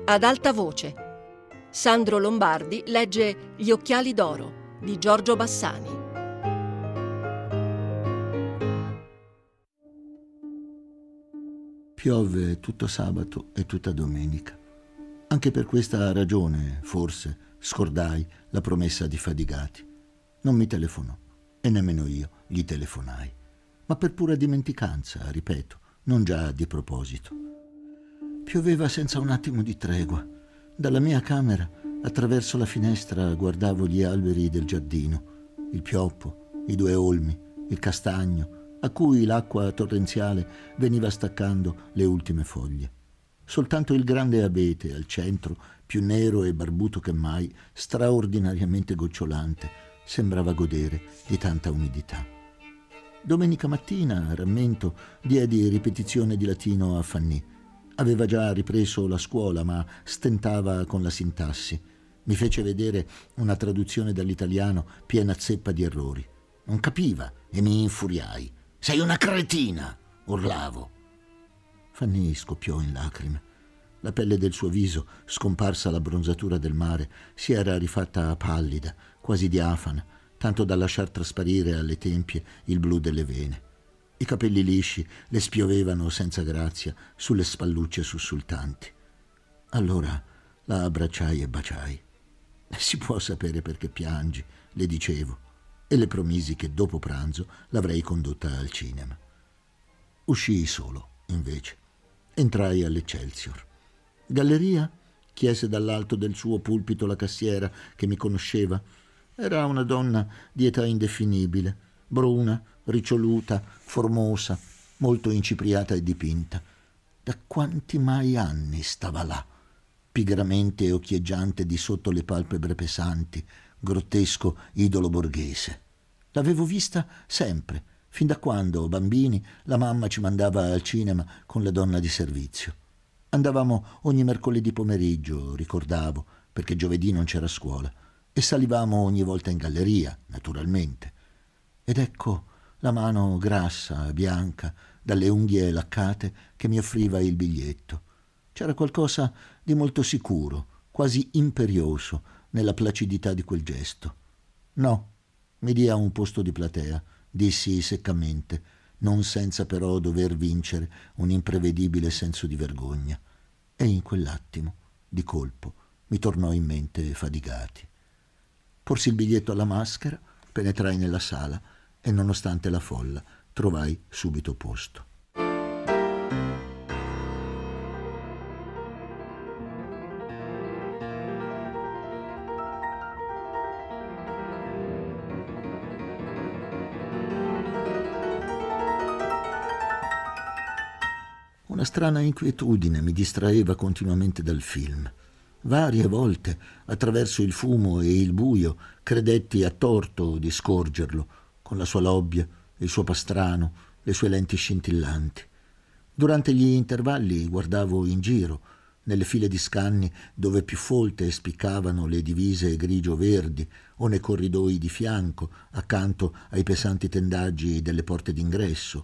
Ad alta voce. Sandro Lombardi legge Gli occhiali d'oro di Giorgio Bassani. Piove tutto sabato e tutta domenica. Anche per questa ragione, forse, scordai la promessa di Fadigati. Non mi telefonò e nemmeno io gli telefonai. Ma per pura dimenticanza, ripeto, non già di proposito. Pioveva senza un attimo di tregua. Dalla mia camera, attraverso la finestra, guardavo gli alberi del giardino, il pioppo, i due olmi, il castagno, a cui l'acqua torrenziale veniva staccando le ultime foglie. Soltanto il grande abete al centro, più nero e barbuto che mai, straordinariamente gocciolante, sembrava godere di tanta umidità. Domenica mattina, rammento, diedi ripetizione di latino a Fanny. Aveva già ripreso la scuola, ma stentava con la sintassi. Mi fece vedere una traduzione dall'italiano piena zeppa di errori. Non capiva e mi infuriai. «Sei una cretina!» urlavo. Fanny scoppiò in lacrime. La pelle del suo viso, scomparsa la bronzatura del mare, si era rifatta pallida, quasi diafana, tanto da lasciar trasparire alle tempie il blu delle vene. I capelli lisci le spiovevano senza grazia sulle spallucce sussultanti. Allora la abbracciai e baciai. «Si può sapere perché piangi», le dicevo, e le promisi che dopo pranzo l'avrei condotta al cinema. Uscii solo, invece. Entrai all'Excelsior. «Galleria?» chiese dall'alto del suo pulpito la cassiera che mi conosceva. Era una donna di età indefinibile, bruna, riccioluta, formosa, molto incipriata e dipinta. Da quanti mai anni stava là, pigramente occhieggiante di sotto le palpebre pesanti, grottesco idolo borghese. L'avevo vista sempre, fin da quando, bambini, la mamma ci mandava al cinema con la donna di servizio. Andavamo ogni mercoledì pomeriggio, ricordavo, perché giovedì non c'era scuola, e salivamo ogni volta in galleria, naturalmente. Ed ecco la mano grassa, bianca, dalle unghie laccate, che mi offriva il biglietto. C'era qualcosa di molto sicuro, quasi imperioso, nella placidità di quel gesto. «No», mi dia un posto di platea, dissi seccamente, non senza però dover vincere un imprevedibile senso di vergogna. E in quell'attimo, di colpo, mi tornò in mente Fadigati. Porsi il biglietto alla maschera, penetrai nella sala e, nonostante la folla, trovai subito posto. Una strana inquietudine mi distraeva continuamente dal film. Varie volte, attraverso il fumo e il buio, credetti a torto di scorgerlo, con la sua lobbia, il suo pastrano, le sue lenti scintillanti. Durante gli intervalli guardavo in giro, nelle file di scanni dove più folte spiccavano le divise grigio-verdi o nei corridoi di fianco, accanto ai pesanti tendaggi delle porte d'ingresso.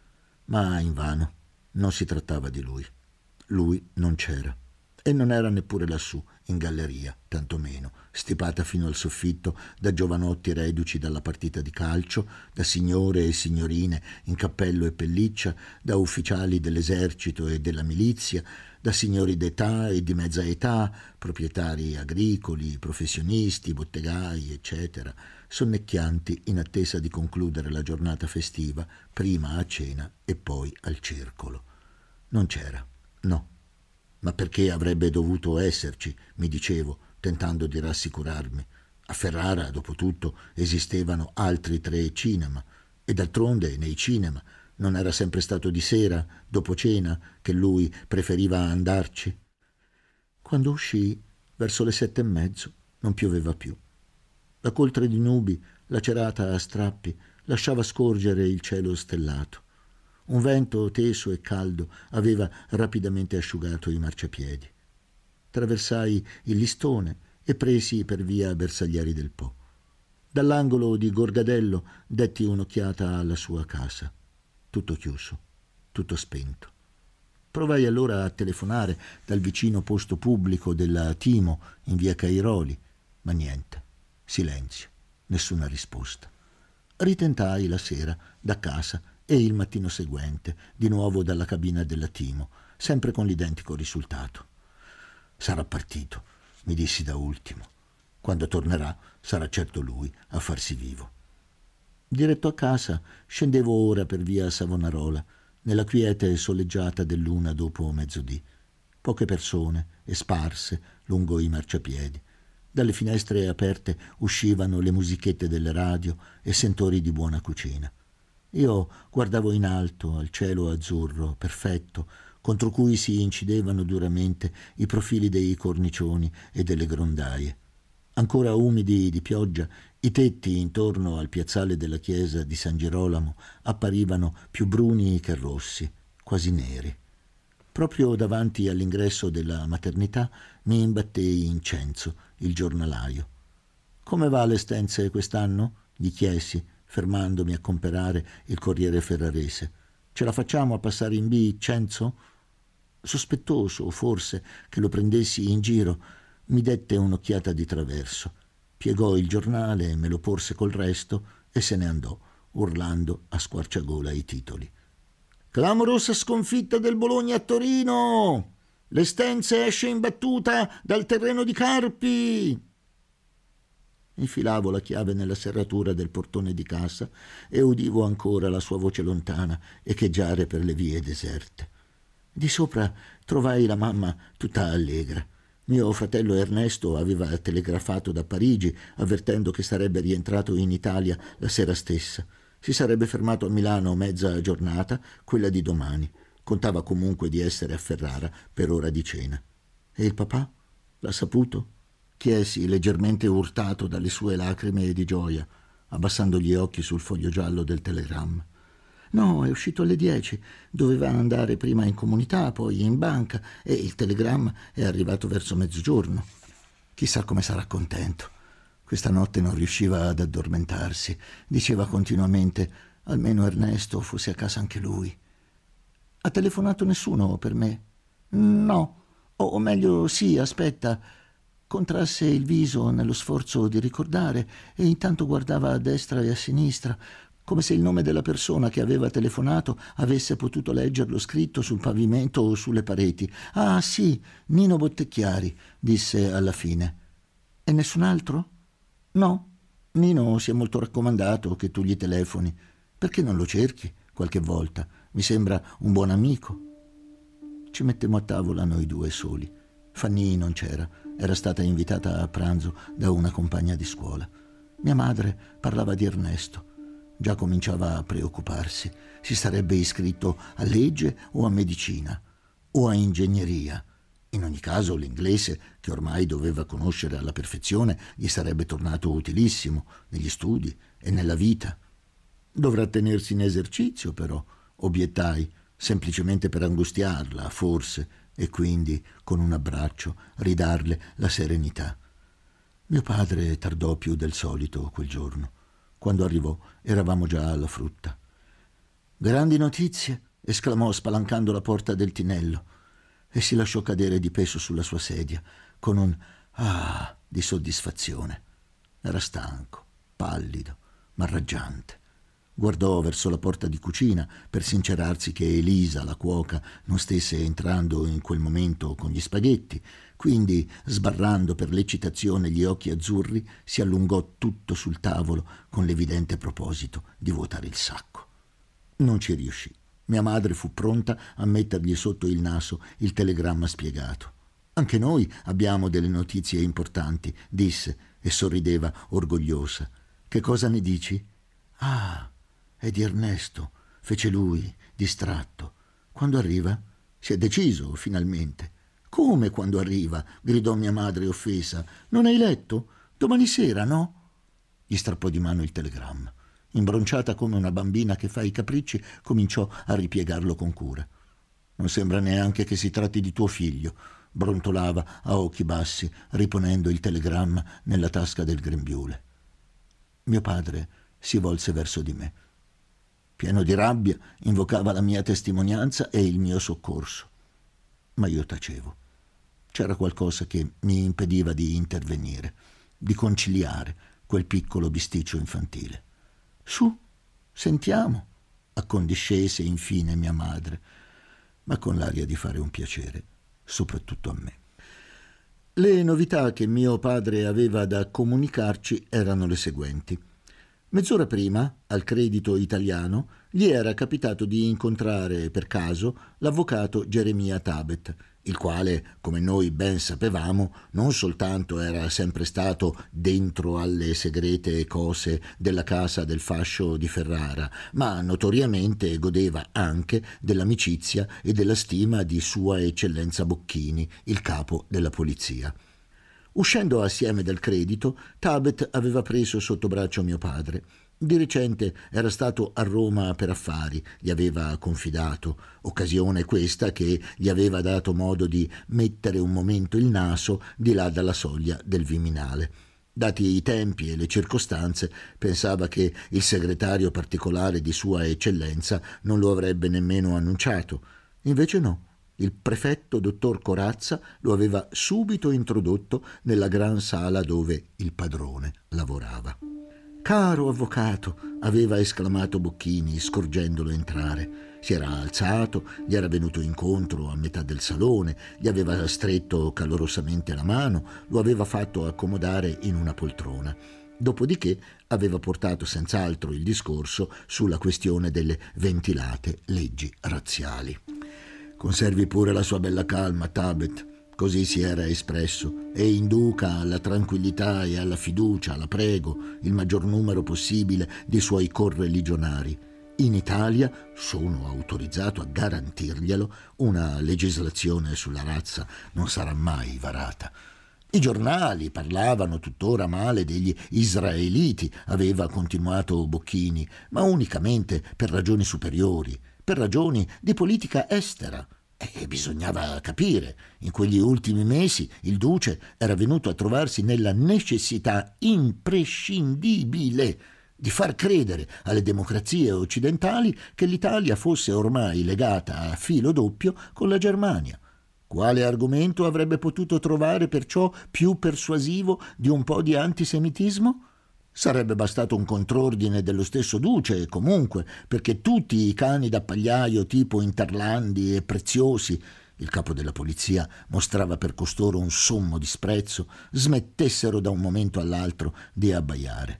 Ma invano. Non si trattava di lui. Lui non c'era. E non era neppure lassù, in galleria, tantomeno, stipata fino al soffitto da giovanotti reduci dalla partita di calcio, da signore e signorine in cappello e pelliccia, da ufficiali dell'esercito e della milizia, da signori d'età e di mezza età, proprietari agricoli, professionisti, bottegai, eccetera, sonnecchianti in attesa di concludere la giornata festiva, prima a cena e poi al circolo. Non c'era, no. Ma perché avrebbe dovuto esserci, mi dicevo, tentando di rassicurarmi. A Ferrara, dopo tutto, esistevano altri 3 cinema, e d'altronde nei cinema non era sempre stato di sera, dopo cena, che lui preferiva andarci. Quando uscii, verso le 7:30, non pioveva più. La coltre di nubi, lacerata a strappi, lasciava scorgere il cielo stellato. Un vento teso e caldo aveva rapidamente asciugato i marciapiedi. Traversai il listone e presi per via Bersaglieri del Po. Dall'angolo di Gorgadello detti un'occhiata alla sua casa. Tutto chiuso, tutto spento. Provai allora a telefonare dal vicino posto pubblico della Timo in via Cairoli, ma niente, silenzio, nessuna risposta. Ritentai la sera da casa e il mattino seguente, di nuovo dalla cabina della Timo, sempre con l'identico risultato. Sarà partito, mi dissi da ultimo. Quando tornerà sarà certo lui a farsi vivo. Diretto a casa, scendevo ora per via Savonarola, nella quiete soleggiata dell'una dopo mezzodì. Poche persone e sparse lungo i marciapiedi. Dalle finestre aperte uscivano le musichette delle radio e sentori di buona cucina. Io guardavo in alto al cielo azzurro, perfetto, contro cui si incidevano duramente i profili dei cornicioni e delle grondaie. Ancora umidi di pioggia, i tetti intorno al piazzale della chiesa di San Girolamo apparivano più bruni che rossi, quasi neri. Proprio davanti all'ingresso della maternità mi imbattei in Cenzo, il giornalaio. «Come va le Stenze quest'anno?» gli chiesi, fermandomi a comperare il Corriere Ferrarese. «Ce la facciamo a passare in B, Cenzo?» Sospettoso, forse, che lo prendessi in giro, mi dette un'occhiata di traverso. Piegò il giornale, me lo porse col resto e se ne andò, urlando a squarciagola i titoli. «Clamorosa sconfitta del Bologna a Torino! L'Estense esce imbattuta dal terreno di Carpi!» Infilavo la chiave nella serratura del portone di casa e udivo ancora la sua voce lontana echeggiare per le vie deserte. Di sopra trovai la mamma tutta allegra. Mio fratello Ernesto aveva telegrafato da Parigi avvertendo che sarebbe rientrato in Italia la sera stessa. Si sarebbe fermato a Milano mezza giornata, quella di domani. Contava comunque di essere a Ferrara per ora di cena. E il papà? L'ha saputo? Chiesi, leggermente urtato dalle sue lacrime di gioia, abbassando gli occhi sul foglio giallo del telegramma. «No, è uscito alle 10. Doveva andare prima in comunità, poi in banca e il telegramma è arrivato verso mezzogiorno. Chissà come sarà contento. Questa notte non riusciva ad addormentarsi. Diceva continuamente: almeno Ernesto fosse a casa anche lui. Ha telefonato nessuno per me?» «No. O meglio, sì, aspetta». Contrasse il viso nello sforzo di ricordare e intanto guardava a destra e a sinistra, come se il nome della persona che aveva telefonato avesse potuto leggerlo scritto sul pavimento o sulle pareti. «Ah, sì, Nino Bottecchiari», disse alla fine. «E nessun altro?» «No, Nino si è molto raccomandato che tu gli telefoni. Perché non lo cerchi qualche volta? Mi sembra un buon amico». Ci mettemmo a tavola noi due soli. Fanny non c'era, era stata invitata a pranzo da una compagna di scuola. Mia madre parlava di Ernesto. Già cominciava a preoccuparsi. Si sarebbe iscritto a legge o a medicina o a ingegneria. In ogni caso l'inglese, che ormai doveva conoscere alla perfezione, gli sarebbe tornato utilissimo negli studi e nella vita. «Dovrà tenersi in esercizio, però», obiettai, semplicemente per angustiarla, forse, e quindi, con un abbraccio, ridarle la serenità. Mio padre tardò più del solito quel giorno. Quando arrivò eravamo già alla frutta. «Grandi notizie!» esclamò spalancando la porta del tinello e si lasciò cadere di peso sulla sua sedia con un «ah» di soddisfazione. Era stanco, pallido, ma raggiante. Guardò verso la porta di cucina per sincerarsi che Elisa, la cuoca, non stesse entrando in quel momento con gli spaghetti. Quindi, sbarrando per l'eccitazione gli occhi azzurri, si allungò tutto sul tavolo con l'evidente proposito di vuotare il sacco. Non ci riuscì. Mia madre fu pronta a mettergli sotto il naso il telegramma spiegato. «Anche noi abbiamo delle notizie importanti», disse e sorrideva orgogliosa. «Che cosa ne dici?» «Ah, è di Ernesto», fece lui, distratto. «Quando arriva?» «Si è deciso, finalmente». «Come quando arriva?» gridò mia madre offesa. «Non hai letto? Domani sera, no?» Gli strappò di mano il telegramma. Imbronciata come una bambina che fa i capricci, cominciò a ripiegarlo con cura. «Non sembra neanche che si tratti di tuo figlio», brontolava a occhi bassi, riponendo il telegramma nella tasca del grembiule. Mio padre si volse verso di me. Pieno di rabbia, invocava la mia testimonianza e il mio soccorso. ma io tacevo. C'era qualcosa che mi impediva di intervenire, di conciliare quel piccolo bisticcio infantile. «Su, sentiamo», accondiscese infine mia madre, ma con l'aria di fare un piacere, soprattutto a me. Le novità che mio padre aveva da comunicarci erano le seguenti. Mezz'ora prima, al Credito Italiano, gli era capitato di incontrare per caso l'avvocato Geremia Tabet, il quale, come noi ben sapevamo, non soltanto era sempre stato dentro alle segrete cose della casa del fascio di Ferrara, ma notoriamente godeva anche dell'amicizia e della stima di Sua Eccellenza Bocchini, il capo della polizia. Uscendo assieme dal Credito, Tabet aveva preso sotto braccio mio padre. Di recente era stato a Roma per affari, gli aveva confidato, occasione questa che gli aveva dato modo di mettere un momento il naso di là dalla soglia del Viminale. Dati i tempi e le circostanze, pensava che il segretario particolare di Sua Eccellenza non lo avrebbe nemmeno annunciato. Invece no. Il prefetto dottor Corazza lo aveva subito introdotto nella gran sala dove il padrone lavorava. «Caro avvocato», aveva esclamato Bocchini, scorgendolo entrare. Si era alzato, gli era venuto incontro a metà del salone, gli aveva stretto calorosamente la mano, lo aveva fatto accomodare in una poltrona. Dopodiché aveva portato senz'altro il discorso sulla questione delle ventilate leggi razziali. «Conservi pure la sua bella calma, Tabet», così si era espresso, «e induca alla tranquillità e alla fiducia, la prego, il maggior numero possibile di suoi correligionari. In Italia, sono autorizzato a garantirglielo, una legislazione sulla razza non sarà mai varata. I giornali parlavano tuttora male degli israeliti», aveva continuato Bocchini, «ma unicamente per ragioni superiori, per ragioni di politica estera. E bisognava capire, in quegli ultimi mesi il duce era venuto a trovarsi nella necessità imprescindibile di far credere alle democrazie occidentali che l'Italia fosse ormai legata a filo doppio con la Germania. Quale argomento avrebbe potuto trovare perciò più persuasivo di un po' di antisemitismo? Sarebbe bastato un contrordine dello stesso duce, comunque, perché tutti i cani da pagliaio tipo Interlandi e Preziosi, il capo della polizia mostrava per costoro un sommo disprezzo, smettessero da un momento all'altro di abbaiare.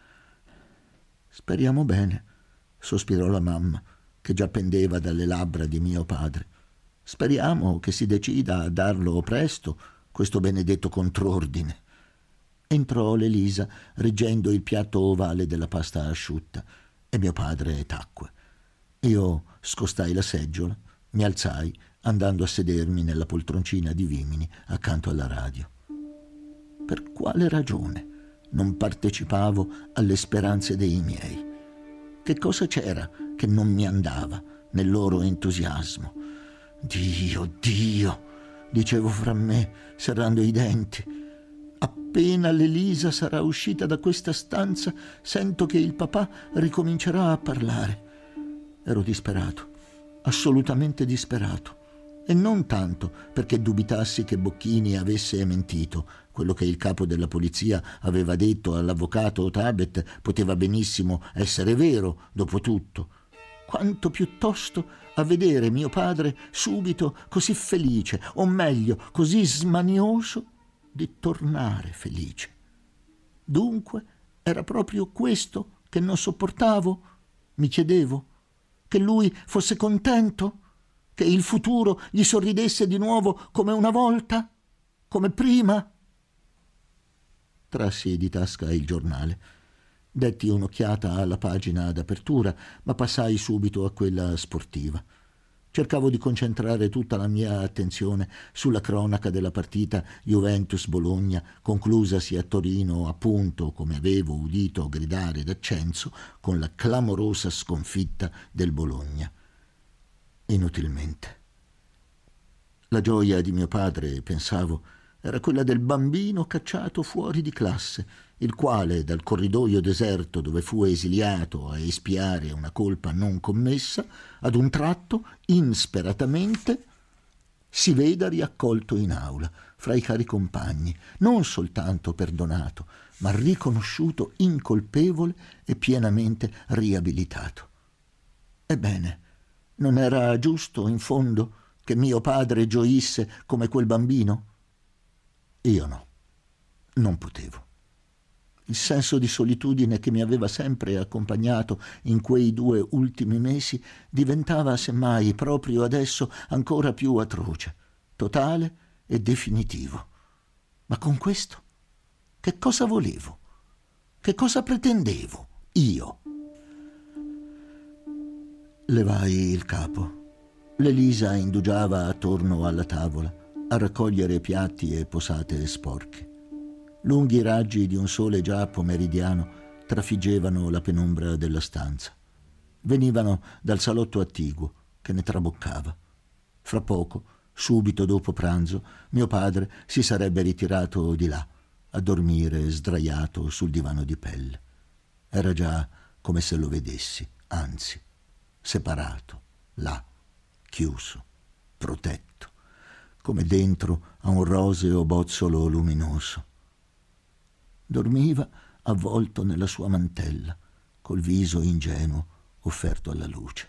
«Speriamo bene», sospirò la mamma, che già pendeva dalle labbra di mio padre. «Speriamo che si decida a darlo presto, questo benedetto contrordine». Entrò l'Elisa reggendo il piatto ovale della pasta asciutta e mio padre tacque. Io scostai la seggiola, mi alzai andando a sedermi nella poltroncina di vimini accanto alla radio. Per quale ragione non partecipavo alle speranze dei miei? Che cosa c'era che non mi andava nel loro entusiasmo? «Dio, Dio», dicevo fra me, serrando i denti. Appena l'Elisa sarà uscita da questa stanza, sento che il papà ricomincerà a parlare. Ero disperato, assolutamente disperato. E non tanto perché dubitassi che Bocchini avesse mentito. Quello che il capo della polizia aveva detto all'avvocato Tabet poteva benissimo essere vero, dopo tutto. Quanto piuttosto a vedere mio padre subito così felice, o meglio, così smanioso, di tornare felice. Dunque era proprio questo che non sopportavo? Mi chiedevo. Che lui fosse contento? Che il futuro gli sorridesse di nuovo come una volta? Come prima? Trassi di tasca il giornale. Detti un'occhiata alla pagina d'apertura, ma passai subito a quella sportiva. Cercavo di concentrare tutta la mia attenzione sulla cronaca della partita Juventus-Bologna, conclusasi a Torino, appunto, come avevo udito gridare da Censo, con la clamorosa sconfitta del Bologna. Inutilmente. La gioia di mio padre, pensavo, era quella del bambino cacciato fuori di classe, il quale dal corridoio deserto dove fu esiliato a espiare una colpa non commessa, ad un tratto, insperatamente, si veda riaccolto in aula, fra i cari compagni, non soltanto perdonato, ma riconosciuto incolpevole e pienamente riabilitato. Ebbene, non era giusto, in fondo, che mio padre gioisse come quel bambino? Io no, non potevo. Il senso di solitudine che mi aveva sempre accompagnato in quei 2 ultimi mesi diventava, semmai, proprio adesso ancora più atroce, totale e definitivo. Ma con questo, che cosa volevo? Che cosa pretendevo io? Levai il capo. L'Elisa indugiava attorno alla tavola a raccogliere piatti e posate sporche. Lunghi raggi di un sole già pomeridiano trafiggevano la penombra della stanza. Venivano dal salotto attiguo che ne traboccava. Fra poco, subito dopo pranzo, mio padre si sarebbe ritirato di là, a dormire sdraiato sul divano di pelle. Era già come se lo vedessi, anzi, separato, là, chiuso, protetto, come dentro a un roseo bozzolo luminoso. Dormiva avvolto nella sua mantella, col viso ingenuo offerto alla luce.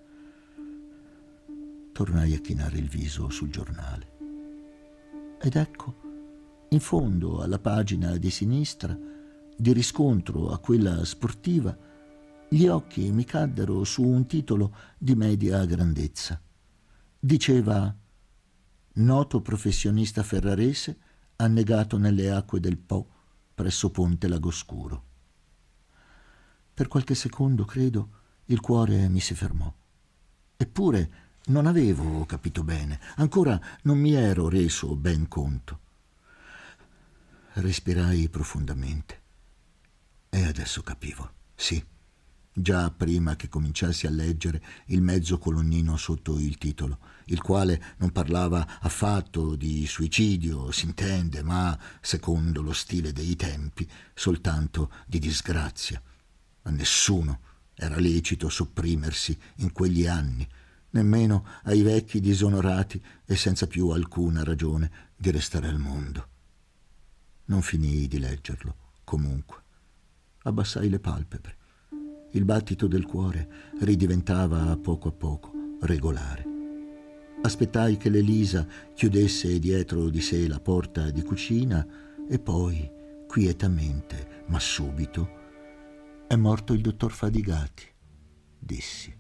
Tornai a chinare il viso sul giornale. Ed ecco, in fondo alla pagina di sinistra, di riscontro a quella sportiva, gli occhi mi caddero su un titolo di media grandezza. Diceva: noto professionista ferrarese annegato nelle acque del Po presso Ponte Lagoscuro. Per qualche secondo, credo, il cuore mi si fermò. Eppure non avevo capito bene, ancora non mi ero reso ben conto. Respirai profondamente e adesso capivo, sì, già prima che cominciassi a leggere il mezzo colonnino sotto il titolo, il quale non parlava affatto di suicidio, s'intende, ma, secondo lo stile dei tempi, soltanto di disgrazia. A nessuno era lecito sopprimersi in quegli anni, nemmeno ai vecchi disonorati e senza più alcuna ragione di restare al mondo. Non finii di leggerlo, comunque. Abbassai le palpebre. Il battito del cuore ridiventava a poco regolare. Aspettai che l'Elisa chiudesse dietro di sé la porta di cucina e poi, quietamente, ma subito: «È morto il dottor Fadigati», dissi.